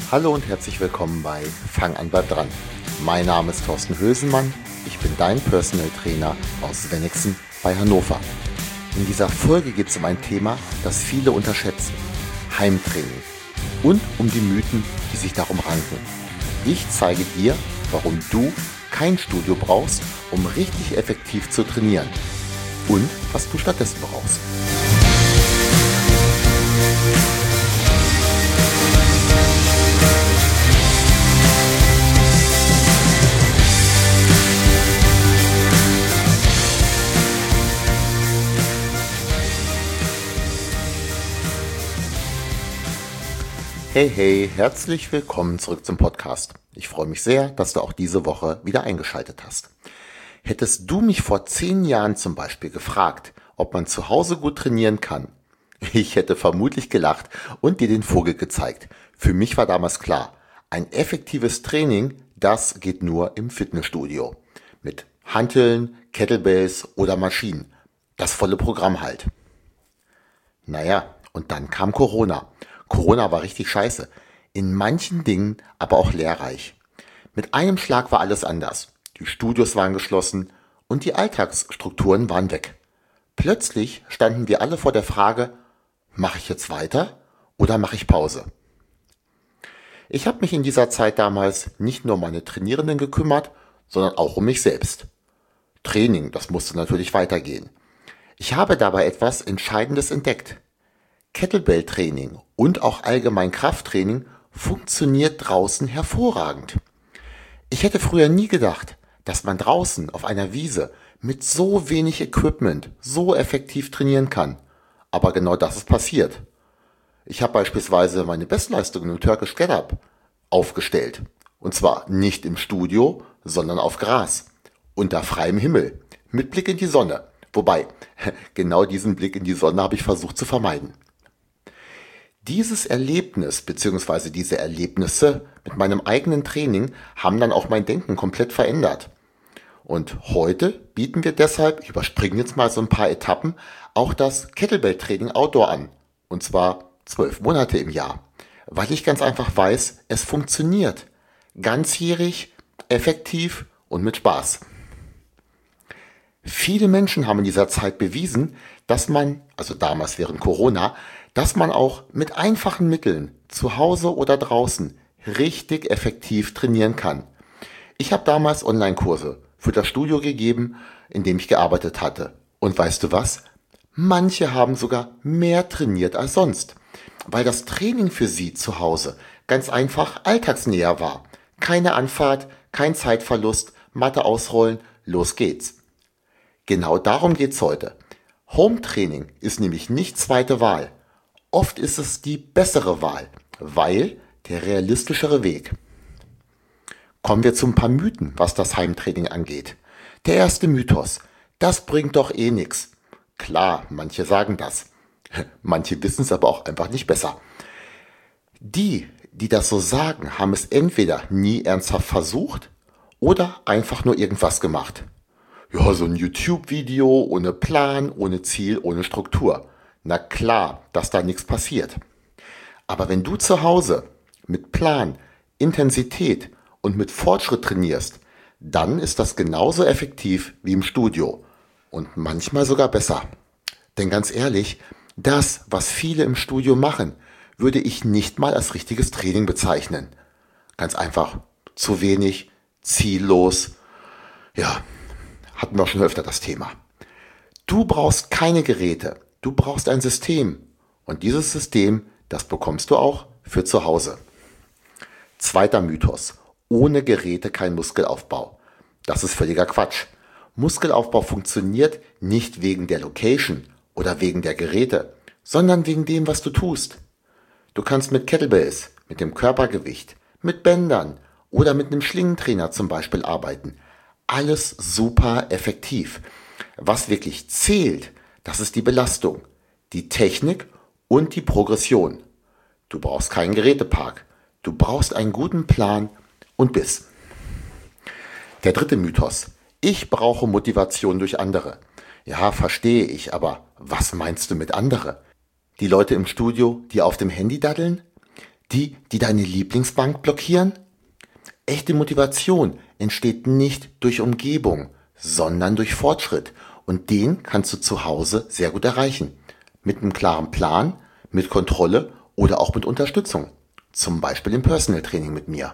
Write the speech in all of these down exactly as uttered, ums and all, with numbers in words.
Hallo und herzlich willkommen bei Fang an, bleib dran. Mein Name ist Thorsten Hösenmann, ich bin dein Personal Trainer aus Wenigsen bei Hannover. In dieser Folge geht es um ein Thema, das viele unterschätzen: Heimtraining und um die Mythen, die sich darum ranken. Ich zeige dir, warum du kein Studio brauchst, um richtig effektiv zu trainieren und was du stattdessen brauchst. Hey, hey, herzlich willkommen zurück zum Podcast. Ich freue mich sehr, dass du auch diese Woche wieder eingeschaltet hast. Hättest du mich vor zehn Jahren zum Beispiel gefragt, ob man zu Hause gut trainieren kann, ich hätte vermutlich gelacht und dir den Vogel gezeigt. Für mich war damals klar, ein effektives Training, das geht nur im Fitnessstudio. Mit Hanteln, Kettlebells oder Maschinen. Das volle Programm halt. Naja, und dann kam Corona. Corona war richtig scheiße. In manchen Dingen aber auch lehrreich. Mit einem Schlag war alles anders. Die Studios waren geschlossen und die Alltagsstrukturen waren weg. Plötzlich standen wir alle vor der Frage, mache ich jetzt weiter oder mache ich Pause? Ich habe mich in dieser Zeit damals nicht nur um meine Trainierenden gekümmert, sondern auch um mich selbst. Training, das musste natürlich weitergehen. Ich habe dabei etwas Entscheidendes entdeckt. Kettlebell-Training und auch allgemein Krafttraining funktioniert draußen hervorragend. Ich hätte früher nie gedacht, dass man draußen auf einer Wiese mit so wenig Equipment so effektiv trainieren kann. Aber genau das ist passiert. Ich habe beispielsweise meine Bestleistungen im Turkish Get-Up aufgestellt. Und zwar nicht im Studio, sondern auf Gras. Unter freiem Himmel. Mit Blick in die Sonne. Wobei, genau diesen Blick in die Sonne habe ich versucht zu vermeiden. Dieses Erlebnis bzw. diese Erlebnisse mit meinem eigenen Training haben dann auch mein Denken komplett verändert. Und heute bieten wir deshalb, ich überspringe jetzt mal so ein paar Etappen, auch das Kettlebell-Training Outdoor an. Und zwar zwölf Monate im Jahr. Weil ich ganz einfach weiß, es funktioniert. Ganzjährig, effektiv und mit Spaß. Viele Menschen haben in dieser Zeit bewiesen, dass man, also damals während Corona, dass man auch mit einfachen Mitteln, zu Hause oder draußen, richtig effektiv trainieren kann. Ich habe damals Online-Kurse für das Studio gegeben, in dem ich gearbeitet hatte. Und weißt du was? Manche haben sogar mehr trainiert als sonst, weil das Training für sie zu Hause ganz einfach alltagsnäher war. Keine Anfahrt, kein Zeitverlust, Matte ausrollen, los geht's. Genau darum geht's heute. Home-Training ist nämlich nicht zweite Wahl. Oft ist es die bessere Wahl, weil der realistischere Weg. Kommen wir zu ein paar Mythen, was das Heimtraining angeht. Der erste Mythos: Das bringt doch eh nix. Klar, manche sagen das. Manche wissen es aber auch einfach nicht besser. Die, die das so sagen, haben es entweder nie ernsthaft versucht oder einfach nur irgendwas gemacht. Ja, so ein YouTube-Video ohne Plan, ohne Ziel, ohne Struktur. Na klar, dass da nichts passiert. Aber wenn du zu Hause mit Plan, Intensität und mit Fortschritt trainierst, dann ist das genauso effektiv wie im Studio und manchmal sogar besser. Denn ganz ehrlich, das, was viele im Studio machen, würde ich nicht mal als richtiges Training bezeichnen. Ganz einfach zu wenig, ziellos. Ja, hatten wir schon öfter das Thema. Du brauchst keine Geräte. Du brauchst ein System und dieses System, das bekommst du auch für zu Hause. Zweiter Mythos: Ohne Geräte kein Muskelaufbau. Das ist völliger Quatsch. Muskelaufbau funktioniert nicht wegen der Location oder wegen der Geräte, sondern wegen dem, was du tust. Du kannst mit Kettlebells, mit dem Körpergewicht, mit Bändern oder mit einem Schlingentrainer zum Beispiel arbeiten. Alles super effektiv. Was wirklich zählt, das ist die Belastung, die Technik und die Progression. Du brauchst keinen Gerätepark. Du brauchst einen guten Plan und Biss. Der dritte Mythos: Ich brauche Motivation durch andere. Ja, verstehe ich, aber was meinst du mit andere? Die Leute im Studio, die auf dem Handy daddeln? Die, die deine Lieblingsbank blockieren? Echte Motivation entsteht nicht durch Umgebung, sondern durch Fortschritt. Und den kannst du zu Hause sehr gut erreichen. Mit einem klaren Plan, mit Kontrolle oder auch mit Unterstützung. Zum Beispiel im Personal Training mit mir.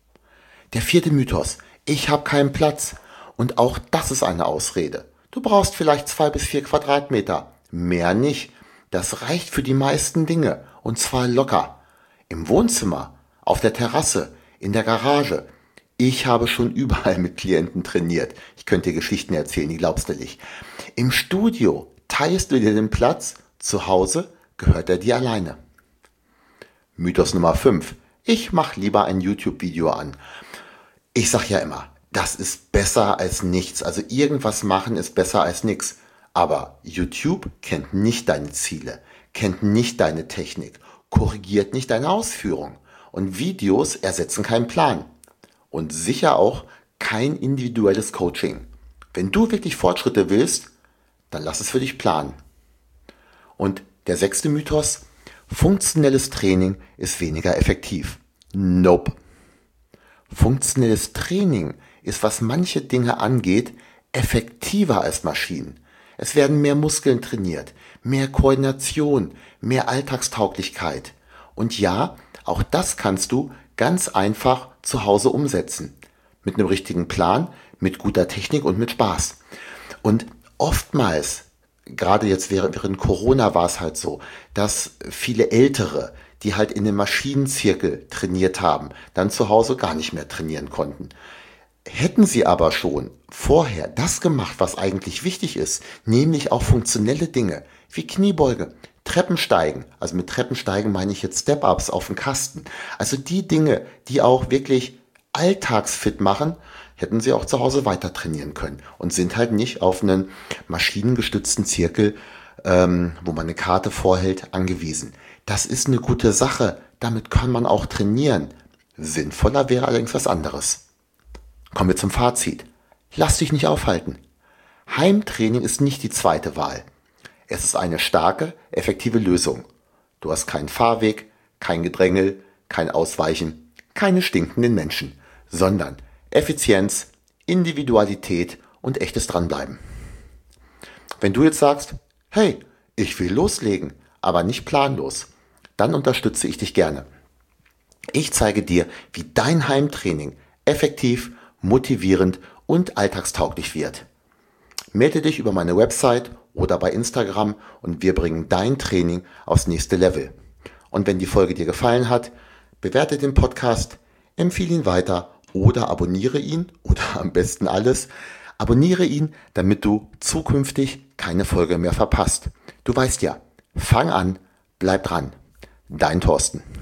Der vierte Mythos. Ich habe keinen Platz. Und auch das ist eine Ausrede. Du brauchst vielleicht zwei bis vier Quadratmeter. Mehr nicht. Das reicht für die meisten Dinge. Und zwar locker. Im Wohnzimmer, auf der Terrasse, in der Garage. Ich habe schon überall mit Klienten trainiert. Ich könnte dir Geschichten erzählen, die glaubst du nicht. Im Studio teilst du dir den Platz. Zu Hause gehört er dir alleine. Mythos Nummer fünf. Ich mache lieber ein YouTube-Video an. Ich sag ja immer, das ist besser als nichts. Also irgendwas machen ist besser als nichts. Aber YouTube kennt nicht deine Ziele, kennt nicht deine Technik, korrigiert nicht deine Ausführung. Und Videos ersetzen keinen Plan. Und sicher auch kein individuelles Coaching. Wenn du wirklich Fortschritte willst, dann lass es für dich planen. Und der sechste Mythos, funktionelles Training ist weniger effektiv. Nope. Funktionelles Training ist, was manche Dinge angeht, effektiver als Maschinen. Es werden mehr Muskeln trainiert, mehr Koordination, mehr Alltagstauglichkeit. Und ja, auch das kannst du ganz einfach zu Hause umsetzen. Mit einem richtigen Plan, mit guter Technik und mit Spaß. Und oftmals, gerade jetzt während Corona war es halt so, dass viele Ältere, die halt in dem Maschinenzirkel trainiert haben, dann zu Hause gar nicht mehr trainieren konnten. Hätten sie aber schon vorher das gemacht, was eigentlich wichtig ist, nämlich auch funktionelle Dinge wie Kniebeuge, Treppensteigen, also mit Treppensteigen meine ich jetzt Step-Ups auf dem Kasten, also die Dinge, die auch wirklich alltagsfit machen, hätten sie auch zu Hause weiter trainieren können und sind halt nicht auf einen maschinengestützten Zirkel, ähm, wo man eine Karte vorhält, angewiesen. Das ist eine gute Sache, damit kann man auch trainieren. Sinnvoller wäre allerdings was anderes. Kommen wir zum Fazit. Lass dich nicht aufhalten. Heimtraining ist nicht die zweite Wahl. Es ist eine starke, effektive Lösung. Du hast keinen Fahrweg, kein Gedrängel, kein Ausweichen, keine stinkenden Menschen, sondern Effizienz, Individualität und echtes Dranbleiben. Wenn du jetzt sagst, hey, ich will loslegen, aber nicht planlos, dann unterstütze ich dich gerne. Ich zeige dir, wie dein Heimtraining effektiv, motivierend und alltagstauglich wird. Melde dich über meine Website oder bei Instagram und wir bringen dein Training aufs nächste Level. Und wenn die Folge dir gefallen hat, bewerte den Podcast, empfehle ihn weiter oder abonniere ihn oder am besten alles. Abonniere ihn, damit du zukünftig keine Folge mehr verpasst. Du weißt ja, fang an, bleib dran. Dein Thorsten.